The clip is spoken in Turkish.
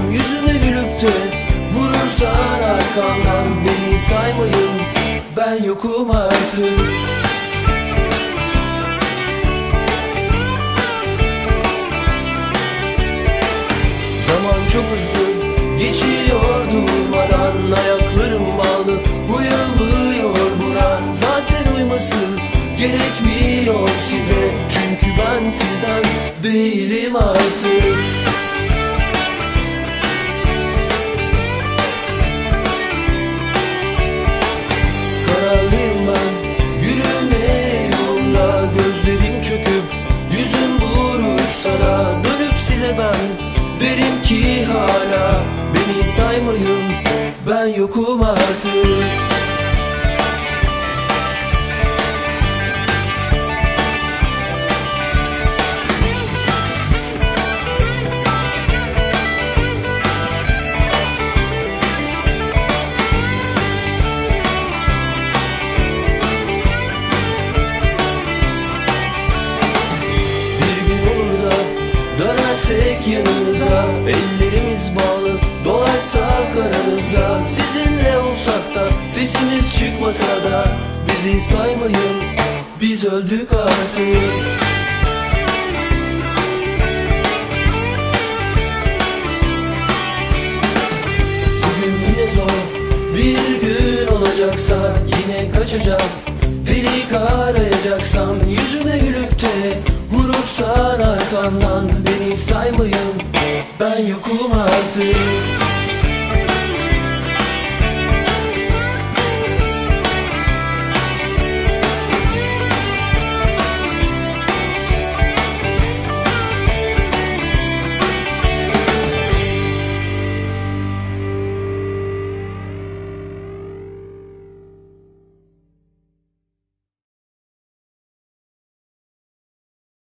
yüzüme gülüp de vurursan arkamdan, beni saymayın, ben yokum artık. Zaman çok hızlı geçiyor durmadan, ayaklarım bağlı uyamıyor buna. Zaten uyması gerekmiyor size, çünkü ben sizden değilim artık. Kararlıyım ben yürümeye yolumda, gözlerim çöküp yüzüm vurursa da dönüp size ben derim ki hala beni saymayın, ben yokum artık. Dönersek yanınıza, ellerimiz bağlı dolaşsak aranızda, sizinle olsak da sesimiz çıkmasa da bizi saymayın, biz öldük artık. Bugün yine zor bir gün olacaksa, yine kaçacak delik arayacaksan, yüzüme gülüp de vurursan arkamdan, beni saymayın, ben yokum artık.